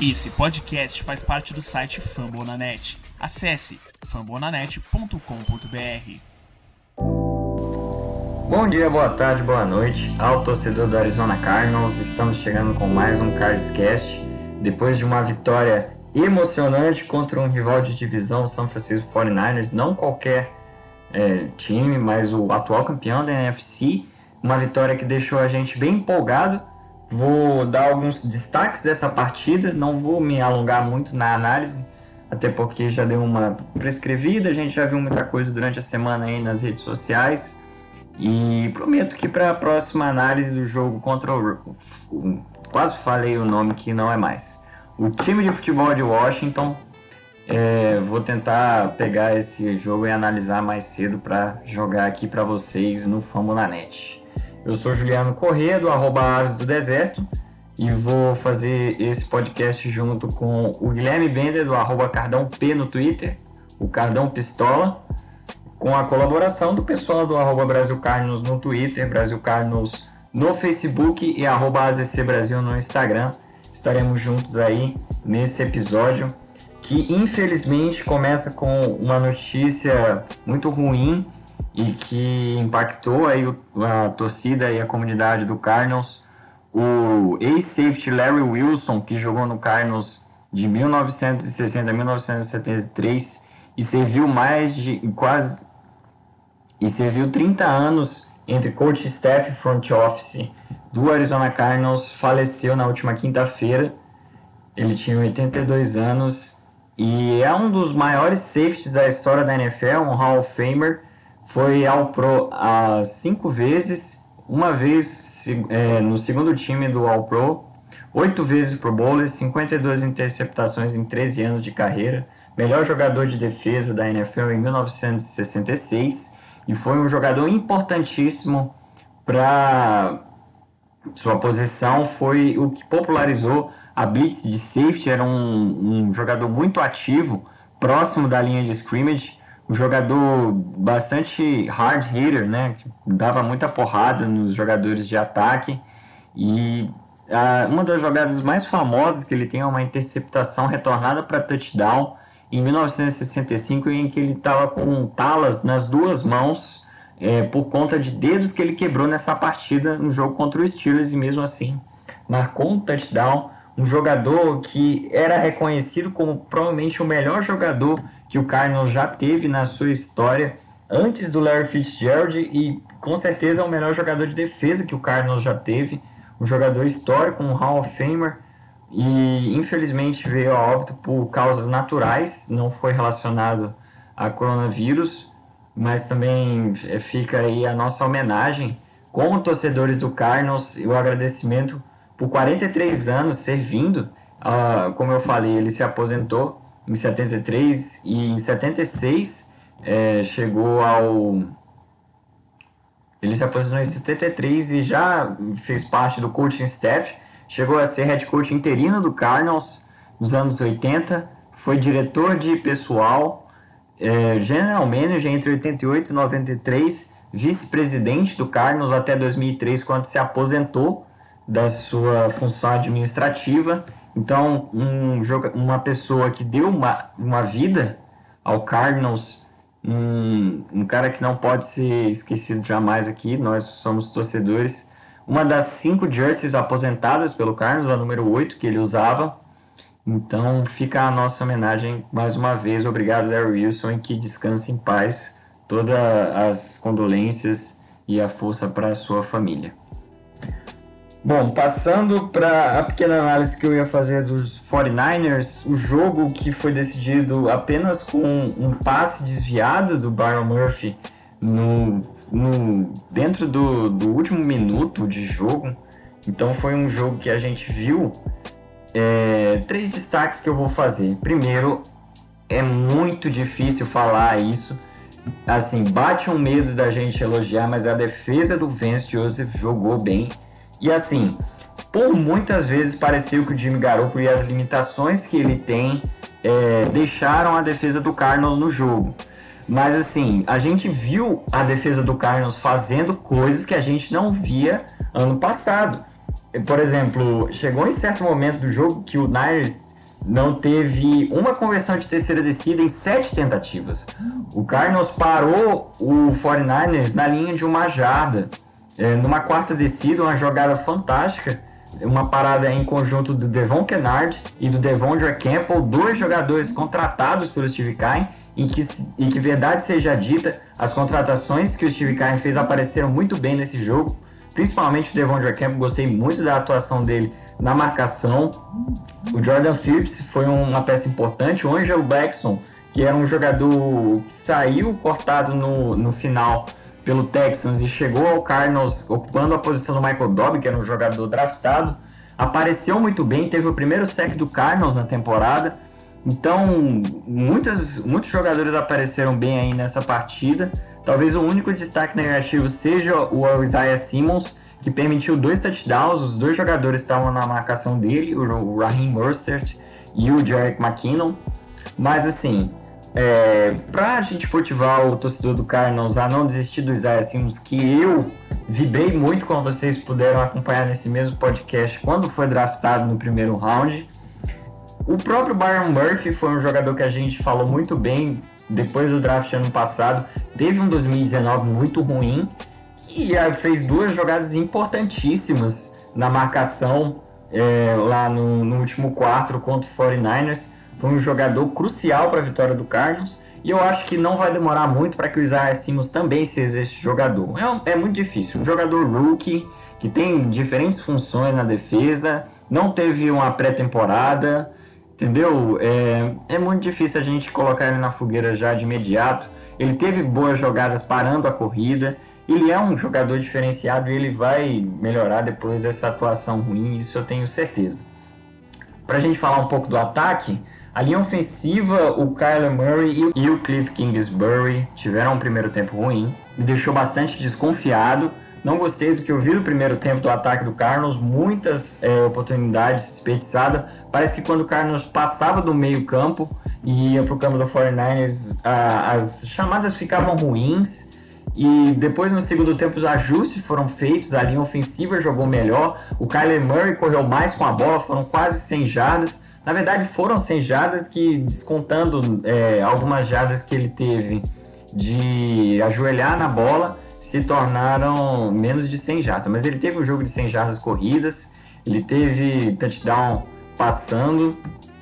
Esse podcast faz parte do site Fambonanet. Acesse fambonanet.com.br. Bom dia, boa tarde, boa noite ao torcedor do Arizona Cardinals. Estamos chegando com mais um Cardscast. Depois de uma vitória emocionante contra um rival de divisão, San Francisco 49ers, não qualquer time, mas o atual campeão da NFC. Uma vitória que deixou a gente bem empolgado. Vou dar alguns destaques dessa partida, não vou me alongar muito na análise, até porque já deu uma prescrevida, a gente já viu muita coisa durante a semana aí nas redes sociais. E prometo que para a próxima análise do jogo contra quase falei o nome que não é mais, o time de futebol de Washington, vou tentar pegar esse jogo e analisar mais cedo para jogar aqui para vocês no Fambonanet. Eu sou Juliano Corrêa, do @Aves do Deserto, e vou fazer esse podcast junto com o Guilherme Bender, do @CardãoP no Twitter, o Cardão Pistola, com a colaboração do pessoal do @Brasil Cardinals no Twitter, Brasil Cardinals no Facebook e @AZC Brasil no Instagram. Estaremos juntos aí nesse episódio, que infelizmente começa com uma notícia muito ruim e que impactou aí a torcida e a comunidade do Cardinals. O ex-safety Larry Wilson, que jogou no Cardinals de 1960 a 1973 e serviu serviu 30 anos entre coach staff e front office do Arizona Cardinals, faleceu na última quinta-feira. Ele tinha 82 anos e é um dos maiores safeties da história da NFL, um Hall of Famer. Foi ao Pro 5 vezes, uma vez no segundo time do All Pro, 8 vezes Pro Bowler, 52 interceptações em 13 anos de carreira, melhor jogador de defesa da NFL em 1966, e foi um jogador importantíssimo para sua posição, foi o que popularizou a blitz de safety. Era um jogador muito ativo, próximo da linha de scrimmage, um jogador bastante hard hitter, né? Dava muita porrada nos jogadores de ataque. E uma das jogadas mais famosas que ele tem é uma interceptação retornada para touchdown em 1965, em que ele estava com talas nas duas mãos por conta de dedos que ele quebrou nessa partida no jogo contra os Steelers, e mesmo assim marcou um touchdown. Um jogador que era reconhecido como provavelmente o melhor jogador que o Cardinals já teve na sua história, antes do Larry Fitzgerald, e com certeza é o melhor jogador de defesa que o Cardinals já teve, um jogador histórico, um Hall of Famer, e infelizmente veio a óbito por causas naturais, não foi relacionado a coronavírus, mas também fica aí a nossa homenagem como torcedores do Cardinals e o agradecimento por 43 anos servindo. Como eu falei, ele se aposentou em 73 e em 76 ele se aposentou em 73 e já fez parte do coaching staff, chegou a ser head coach interino do Cardinals nos anos 80, foi diretor de pessoal, general manager entre 88 e 93, vice-presidente do Cardinals até 2003, quando se aposentou da sua função administrativa. Então, uma pessoa que deu uma vida ao Cardinals, um cara que não pode ser esquecido jamais aqui. Nós somos torcedores. Uma das 5 jerseys aposentadas pelo Cardinals, a número 8 que ele usava. Então, fica a nossa homenagem mais uma vez. Obrigado, Larry Wilson, e que descanse em paz. Todas as condolências e a força para a sua família. Bom, passando para a pequena análise que eu ia fazer dos 49ers, o jogo que foi decidido apenas com um passe desviado do Byron Murphy dentro do último minuto de jogo. Então foi um jogo que a gente viu. 3 destaques que eu vou fazer. Primeiro, é muito difícil falar isso. Assim, bate um medo da gente elogiar, mas a defesa do Vance Joseph jogou bem. E assim, por muitas vezes pareceu que o Jimmy Garoppolo e as limitações que ele tem deixaram a defesa do Cardinals no jogo. Mas assim, a gente viu a defesa do Cardinals fazendo coisas que a gente não via ano passado. Por exemplo, chegou em certo momento do jogo que o Niners não teve uma conversão de terceira descida em 7 tentativas. O Cardinals parou o 49ers na linha de uma jarda. Numa quarta descida, uma jogada fantástica, uma parada em conjunto do Devon Kennard e do Devondre Campbell, 2 jogadores contratados pelo Steve Keim, e que verdade seja dita, as contratações que o Steve Keim fez apareceram muito bem nesse jogo, principalmente o Devondre Campbell. Gostei muito da atuação dele na marcação. O Jordan Phillips foi uma peça importante. O Angelo Blackson, que era um jogador que saiu cortado no final pelo Texans e chegou ao Cardinals ocupando a posição do Michael Dobbs, que era um jogador draftado, apareceu muito bem, teve o primeiro sack do Cardinals na temporada. Então, muitos jogadores apareceram bem aí nessa partida. Talvez o único destaque negativo seja o Isaiah Simmons, que permitiu 2 touchdowns. Os 2 jogadores estavam na marcação dele, o Raheem Mostert e o Jerick McKinnon. Mas assim, pra gente motivar o torcedor do Cardinals a não desistir do Isaiah Simmons, que eu vibrei muito, como vocês puderam acompanhar nesse mesmo podcast, quando foi draftado no primeiro round. O próprio Byron Murphy foi um jogador que a gente falou muito bem depois do draft ano passado. Teve um 2019 muito ruim e fez 2 jogadas importantíssimas na marcação lá no último quarto contra o 49ers. Foi um jogador crucial para a vitória do Cardinals e eu acho que não vai demorar muito para que o Isaiah Simmons também seja esse jogador. É muito difícil. Um jogador rookie que tem diferentes funções na defesa, não teve uma pré-temporada, entendeu? É muito difícil a gente colocar ele na fogueira já de imediato. Ele teve boas jogadas parando a corrida. Ele é um jogador diferenciado e ele vai melhorar depois dessa atuação ruim, isso eu tenho certeza. Para a gente falar um pouco do ataque, a linha ofensiva, o Kyler Murray e o Cliff Kingsbury tiveram um primeiro tempo ruim. Me deixou bastante desconfiado. Não gostei do que eu vi no primeiro tempo do ataque do Cardinals, muitas oportunidades desperdiçadas. Parece que quando o Cardinals passava do meio campo e ia para o campo do 49ers, as chamadas ficavam ruins. E depois no segundo tempo os ajustes foram feitos, a linha ofensiva jogou melhor, o Kyler Murray correu mais com a bola, foram quase 100 jardas. Na verdade foram 100 jardas que, descontando algumas jardas que ele teve de ajoelhar na bola, se tornaram menos de 100 jardas. Mas ele teve um jogo de 100 jardas corridas, ele teve touchdown passando,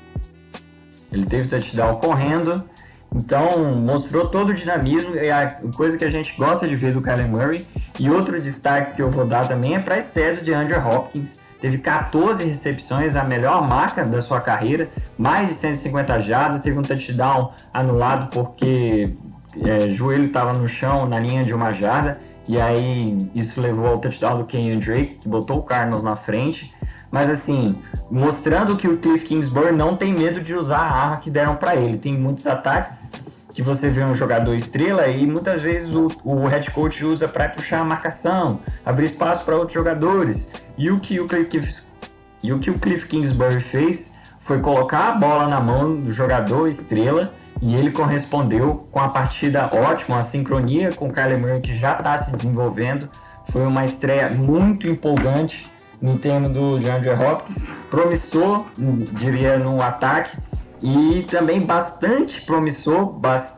ele teve touchdown correndo. Então, mostrou todo o dinamismo, é a coisa que a gente gosta de ver do Kyler Murray. E outro destaque que eu vou dar também é para a estreia de DeAndre Hopkins. Teve 14 recepções, a melhor marca da sua carreira, mais de 150 jardas, teve um touchdown anulado porque joelho estava no chão, na linha de uma jarda, e aí isso levou ao touchdown do Kenyon Drake, que botou o Cardinals na frente. Mas assim, mostrando que o Cliff Kingsbury não tem medo de usar a arma que deram para ele. Tem muitos ataques que você vê um jogador estrela e muitas vezes o head coach usa para puxar a marcação, abrir espaço para outros jogadores. E o que o Cliff Kingsbury fez foi colocar a bola na mão do jogador estrela e ele correspondeu com a partida ótima, a sincronia com o Kyler Murray, que já está se desenvolvendo. Foi uma estreia muito empolgante no termo do DeAndre Hopkins, promissor, diria, no ataque, e também bastante promissor,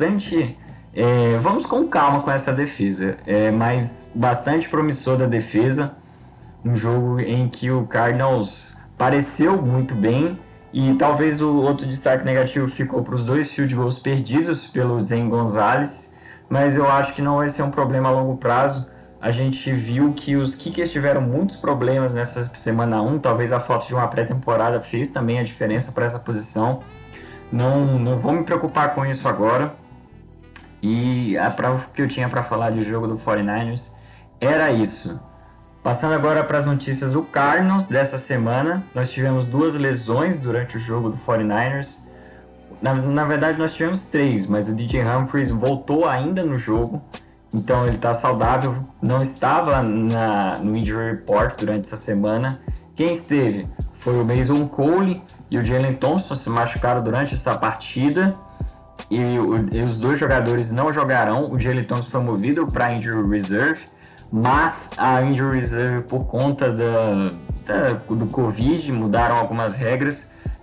vamos com calma com essa defesa, mas bastante promissor da defesa, um jogo em que o Cardinals pareceu muito bem, e talvez o outro destaque negativo ficou para os 2 field goals perdidos pelo Zane Gonzalez, mas eu acho que não vai ser um problema a longo prazo. A gente viu que os kickers tiveram muitos problemas nessa semana 1, talvez a falta de uma pré-temporada fez também a diferença para essa posição. Não vou me preocupar com isso agora. E o que eu tinha para falar de jogo do 49ers era isso. Passando agora para as notícias do Cardinals dessa semana, nós tivemos 2 lesões durante o jogo do 49ers. Na verdade nós tivemos 3, mas o DJ Humphries voltou ainda no jogo. Então ele está saudável, não estava no Injury Report durante essa semana. Quem esteve foi o Mason Cole e o Jalen Thompson, se machucaram durante essa partida. E os 2 jogadores não jogarão. O Jalen Thompson foi movido para a Injury Reserve, mas a Injury Reserve, por conta do Covid, mudaram algumas regras.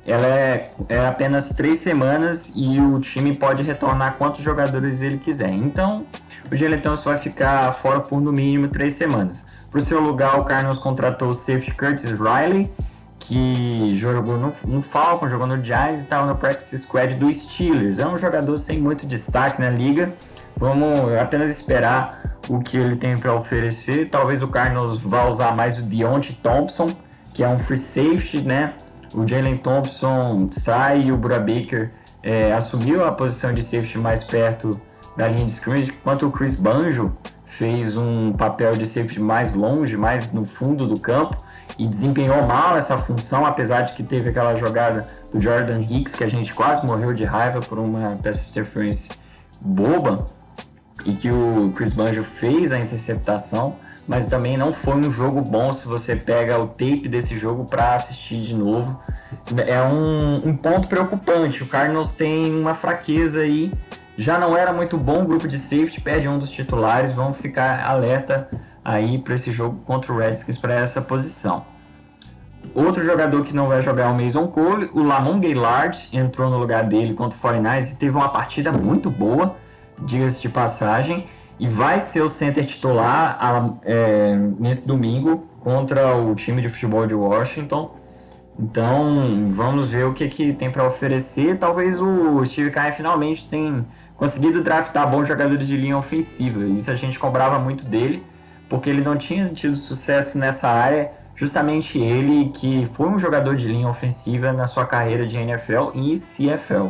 ela é apenas 3 semanas e o time pode retornar quantos jogadores ele quiser. Então, o Jalen Thompson vai ficar fora por no mínimo 3 semanas. Para o seu lugar, o Cardinals contratou o safety Curtis Riley, que jogou no Falcons, jogou no Giants e estava no practice squad do Steelers. É um jogador sem muito destaque na liga. Vamos apenas esperar o que ele tem para oferecer. Talvez o Cardinals vá usar mais o Deontay Thompson, que é um free safety, né? O Jalen Thompson sai e o Budda Baker assumiu a posição de safety mais perto da linha de scrimmage, enquanto o Chris Banjo fez um papel de safety mais longe, mais no fundo do campo, e desempenhou mal essa função, apesar de que teve aquela jogada do Jordan Hicks, que a gente quase morreu de raiva por uma pass interference boba, e que o Chris Banjo fez a interceptação, mas também não foi um jogo bom se você pega o tape desse jogo para assistir de novo. É um ponto preocupante. O Cardinals tem uma fraqueza aí. Já não era muito bom o grupo de safety, perde um dos titulares. Vamos ficar alerta aí para esse jogo contra o Redskins para essa posição. Outro jogador que não vai jogar é o Mason Cole. O Lamont Gaillard entrou no lugar dele contra o 49ers e teve uma partida muito boa, diga-se de passagem. E vai ser o center titular nesse domingo contra o time de futebol de Washington. Então, vamos ver o que tem para oferecer. Talvez o Steve Keim finalmente tenha conseguido draftar bons jogadores de linha ofensiva. Isso a gente cobrava muito dele, porque ele não tinha tido sucesso nessa área. Justamente ele que foi um jogador de linha ofensiva na sua carreira de NFL e CFL.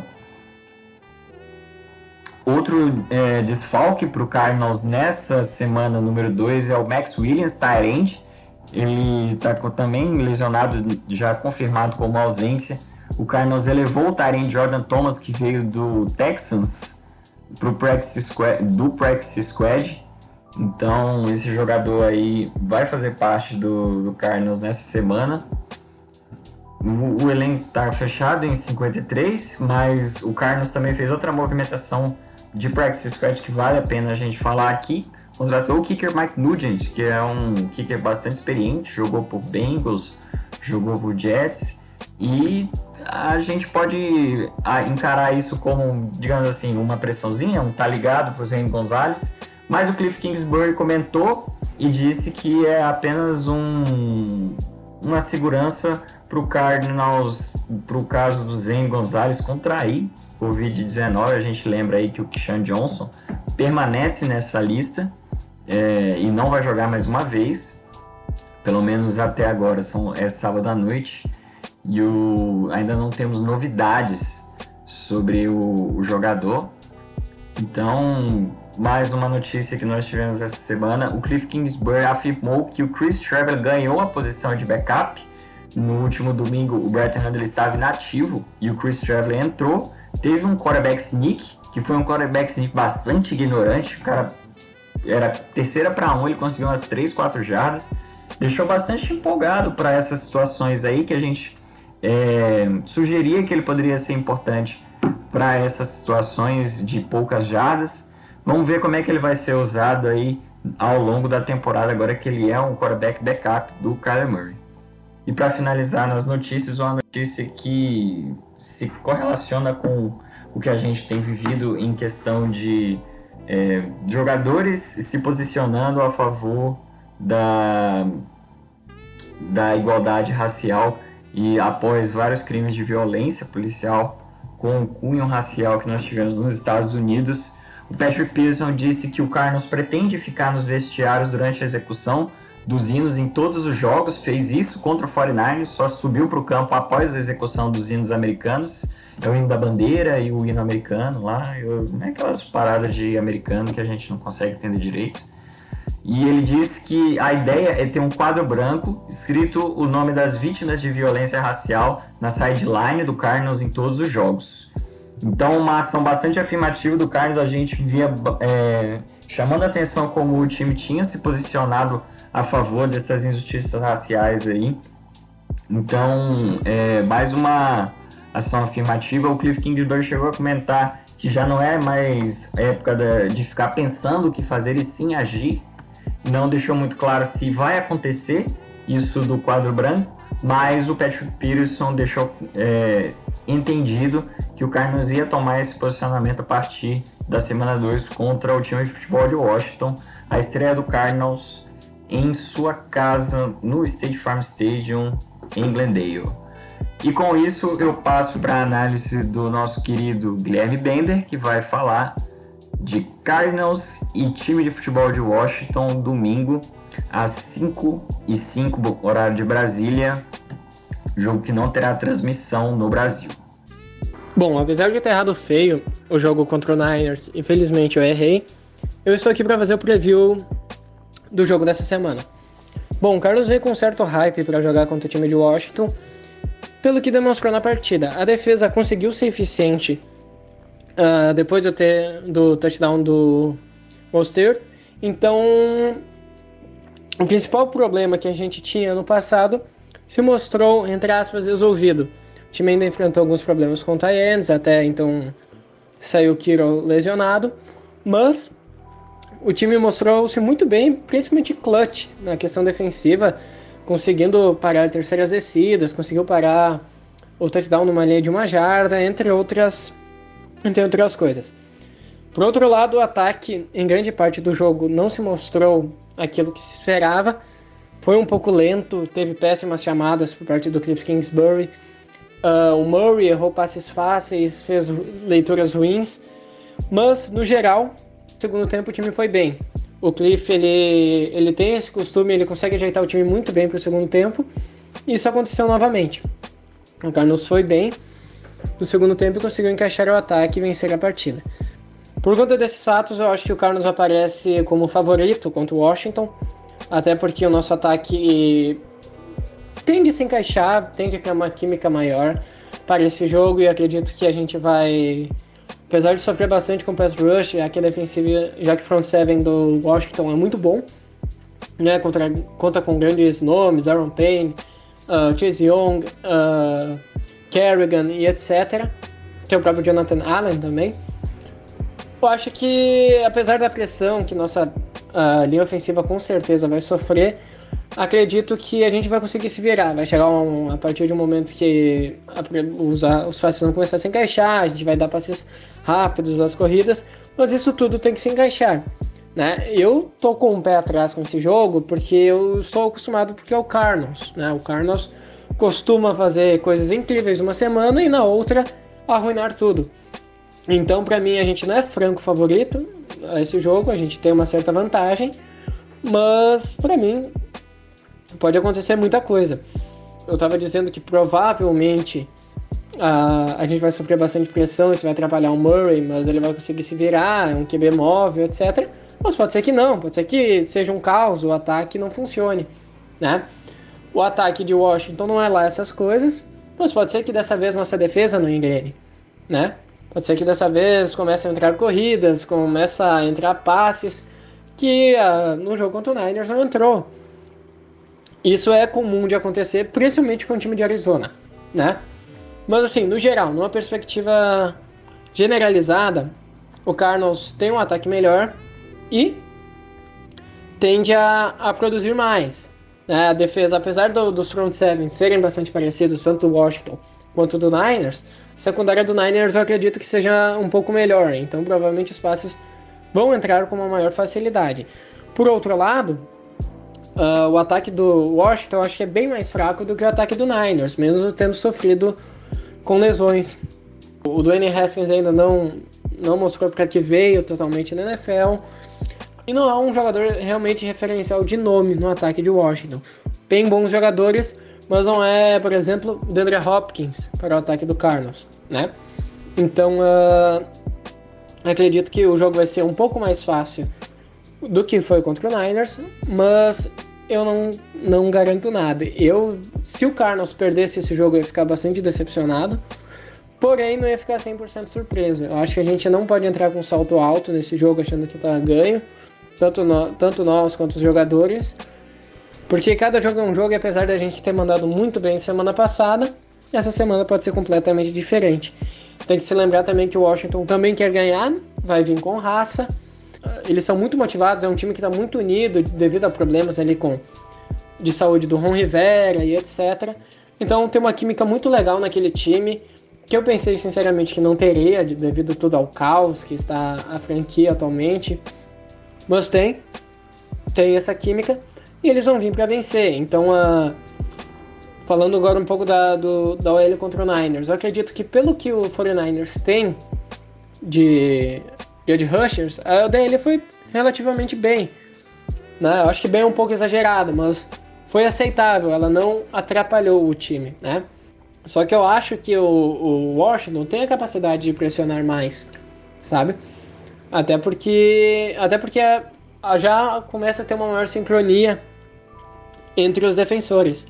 Outro desfalque para o Cardinals nessa semana número 2 é o Max Williams, tight end. Ele está também lesionado, já confirmado como ausência. O Cardinals elevou o tight end Jordan Thomas, que veio do Texans, para o practice squad. Então esse jogador aí vai fazer parte do Cardinals nessa semana. O elenco está fechado em 53, mas o Cardinals também fez outra movimentação de practice squad que vale a pena a gente falar aqui. Contratou o kicker Mike Nugent, que é um kicker bastante experiente, jogou por Bengals, jogou por Jets, e a gente pode encarar isso como, digamos assim, uma pressãozinha, tá ligado pro Zane Gonzalez, mas o Cliff Kingsbury comentou e disse que é apenas uma segurança pro Cardinals, pro caso do Zane Gonzalez contrair Covid-19. A gente lembra aí que o Keyshawn Johnson permanece nessa lista e não vai jogar mais uma vez, pelo menos até agora, é sábado à noite, e ainda não temos novidades sobre o jogador. Então, mais uma notícia que nós tivemos essa semana: o Cliff Kingsbury afirmou que o Chris Traveler ganhou a posição de backup. No último domingo, o Brett Hundley estava inativo e o Chris Traveler entrou. Teve um quarterback sneak, que foi um quarterback sneak bastante ignorante. O cara era 3ª-1, ele conseguiu umas 3, 4 jardas. Deixou bastante empolgado para essas situações aí, que a gente sugeria que ele poderia ser importante para essas situações de poucas jardas. Vamos ver como é que ele vai ser usado aí ao longo da temporada, agora que ele é um quarterback backup do Kyler Murray. E para finalizar nas notícias, uma notícia que se correlaciona com o que a gente tem vivido em questão de jogadores se posicionando a favor da igualdade racial e após vários crimes de violência policial com cunho racial que nós tivemos nos Estados Unidos. O Patrick Pearson disse que o Cardinals pretende ficar nos vestiários durante a execução dos hinos em todos os jogos, fez isso contra o 49ers, só subiu para o campo após a execução dos hinos americanos. É o hino da bandeira e o hino americano lá, aquelas paradas de americano que a gente não consegue entender direito. E ele disse que a ideia é ter um quadro branco escrito o nome das vítimas de violência racial na sideline do Cardinals em todos os jogos. Então, uma ação bastante afirmativa do Cardinals, a gente via chamando a atenção como o time tinha se posicionado a favor dessas injustiças raciais aí. Então, mais uma ação afirmativa. O Cliff Kingsbury chegou a comentar que já não é mais época de ficar pensando o que fazer e sim agir. Não deixou muito claro se vai acontecer isso do quadro branco, mas o Patrick Peterson deixou entendido que o Cardinals ia tomar esse posicionamento a partir da semana 2 contra o time de futebol de Washington, a estreia do Cardinals em sua casa no State Farm Stadium em Glendale. E com isso eu passo para a análise do nosso querido Guilherme Bender, que vai falar de Cardinals e time de futebol de Washington, domingo, às 5h05, horário de Brasília, jogo que não terá transmissão no Brasil. Bom, apesar de eu ter errado feio o jogo contra o Niners, infelizmente eu errei, eu estou aqui para fazer o preview do jogo dessa semana. Bom, o Cardinals veio com um certo hype para jogar contra o time de Washington, pelo que demonstrou na partida. A defesa conseguiu ser eficiente depois do touchdown do Mostert. Então, o principal problema que a gente tinha no passado se mostrou, entre aspas, resolvido. O time ainda enfrentou alguns problemas com tight ends, até então saiu o Kittle lesionado, mas o time mostrou-se muito bem, principalmente clutch na questão defensiva, conseguindo parar terceiras descidas, conseguiu parar o touchdown numa linha de 1 jarda, entre outras coisas. Por outro lado, o ataque, em grande parte do jogo, não se mostrou aquilo que se esperava. Foi um pouco lento, teve péssimas chamadas por parte do Cliff Kingsbury. O Murray errou passes fáceis, fez leituras ruins. Mas, no geral, no segundo tempo o time foi bem. O Cliff, ele tem esse costume, ele consegue ajeitar o time muito bem para o segundo tempo. E isso aconteceu novamente. O Cardinals foi bem no segundo tempo e conseguiu encaixar o ataque e vencer a partida. Por conta desses fatos, eu acho que o Cardinals aparece como favorito contra o Washington, até porque o nosso ataque tende a se encaixar, tende a ter uma química maior para esse jogo, e acredito que a gente vai, apesar de sofrer bastante com o pass rush, já que a defensiva, já que o front seven do Washington é muito bom, né, conta com grandes nomes, Aaron Payne, Chase Young, Kerrigan e etc. Tem o próprio Jonathan Allen também. Eu acho que, apesar da pressão que nossa linha ofensiva com certeza vai sofrer, acredito que a gente vai conseguir se virar. Vai chegar a partir de um momento que os passes vão começar a se encaixar, a gente vai dar passes rápidos nas corridas, mas isso tudo tem que se encaixar, né? Eu tô com um pé atrás com esse jogo porque eu estou acostumado, porque é o Cardinals, né? O Cardinals costuma fazer coisas incríveis uma semana e na outra arruinar tudo. Então, para mim, a gente não é franco favorito a esse jogo, a gente tem uma certa vantagem, mas para mim pode acontecer muita coisa. Eu estava dizendo que provavelmente a gente vai sofrer bastante pressão, isso vai atrapalhar o Murray, mas ele vai conseguir se virar, é um QB móvel, etc. Mas pode ser que não, pode ser que seja um caos, o ataque não funcione, né? O ataque de Washington não é lá essas coisas, mas pode ser que dessa vez nossa defesa não engrene, né? Pode ser que dessa vez comece a entrar corridas, comece a entrar passes, que no jogo contra o Niners não entrou. Isso é comum de acontecer, principalmente com o time de Arizona, né? Mas assim, no geral, numa perspectiva generalizada, o Cardinals tem um ataque melhor e tende a produzir mais, né? A defesa, apesar dos front seven serem bastante parecidos, tanto do Washington quanto do Niners, a secundária do Niners eu acredito que seja um pouco melhor, então provavelmente os passes vão entrar com uma maior facilidade. Por outro lado, o ataque do Washington eu acho que é bem mais fraco do que o ataque do Niners, mesmo tendo sofrido com lesões. O Dwayne Haskins ainda não mostrou para que veio totalmente na NFL, e não há um jogador realmente referencial de nome no ataque de Washington. Tem bons jogadores, mas não é, por exemplo, o DeAndre Hopkins para o ataque do Cardinals, né? Então, acredito que o jogo vai ser um pouco mais fácil do que foi contra o Niners, mas eu não garanto nada. Se o Cardinals perdesse esse jogo, eu ia ficar bastante decepcionado, porém não ia ficar 100% surpreso. Eu acho que a gente não pode entrar com um salto alto nesse jogo achando que tá ganho, tanto nós quanto os jogadores, porque cada jogo é um jogo, e apesar da gente ter mandado muito bem semana passada, essa semana pode ser completamente diferente. Tem que se lembrar também que o Washington também quer ganhar, vai vir com raça, eles são muito motivados, é um time que está muito unido devido a problemas ali de saúde do Ron Rivera e etc. Então tem uma química muito legal naquele time, que eu pensei sinceramente que não teria, devido tudo ao caos que está a franquia atualmente. Mas tem essa química e eles vão vir para vencer. Então, falando agora um pouco da OL contra o Niners, eu acredito que pelo que o 49ers tem de edge rushers, a OL foi relativamente bem. Né? Eu acho que bem é um pouco exagerado, mas foi aceitável, ela não atrapalhou o time, né? Só que eu acho que o Washington tem a capacidade de pressionar mais, sabe? Até porque já começa a ter uma maior sincronia entre os defensores.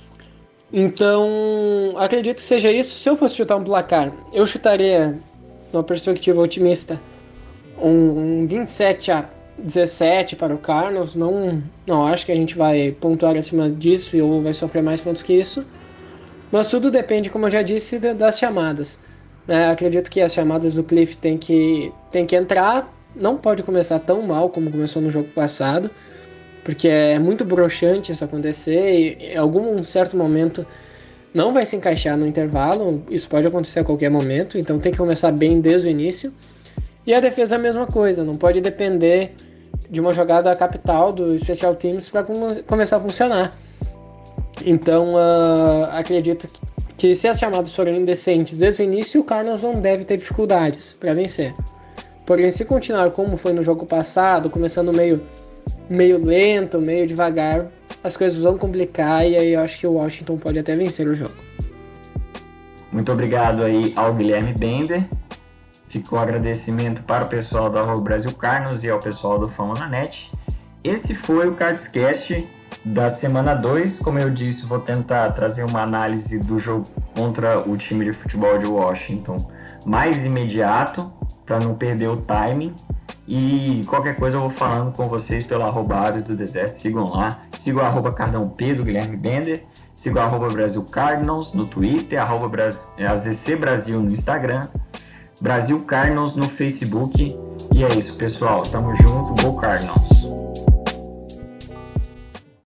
Então, acredito que seja isso. Se eu fosse chutar um placar, eu chutaria, numa perspectiva otimista, um 27-17 para o Cardinals. Não acho que a gente vai pontuar acima disso ou vai sofrer mais pontos que isso. Mas tudo depende, como eu já disse, das chamadas. Acredito que as chamadas do Cliff tem que entrar. Não pode começar tão mal como começou no jogo passado, porque é muito broxante isso acontecer e em algum certo momento não vai se encaixar no intervalo. Isso pode acontecer a qualquer momento, então tem que começar bem desde o início. E a defesa é a mesma coisa, não pode depender de uma jogada capital do Special Teams para começar a funcionar. Então, acredito que se as chamadas forem indecentes desde o início, o Cardinals não deve ter dificuldades para vencer. Porém, se continuar como foi no jogo passado, começando meio lento, meio devagar, as coisas vão complicar e aí eu acho que o Washington pode até vencer o jogo. Muito obrigado aí ao Guilherme Bender. Ficou agradecimento para o pessoal do Brasil Cardinals e ao pessoal do Fambonanet. Esse foi o Cardscast da semana 2. Como eu disse, vou tentar trazer uma análise do jogo contra o time de futebol de Washington mais imediato, para não perder o timing. E qualquer coisa eu vou falando com vocês pelo @Aves do Deserto. Sigam lá. Sigam o @CardãoP do Guilherme Bender. Sigam o @Brasil Cardinals no Twitter, @AZC Brasil no Instagram, Brasil Cardinals no Facebook. E é isso, pessoal. Tamo junto. Go Cardinals!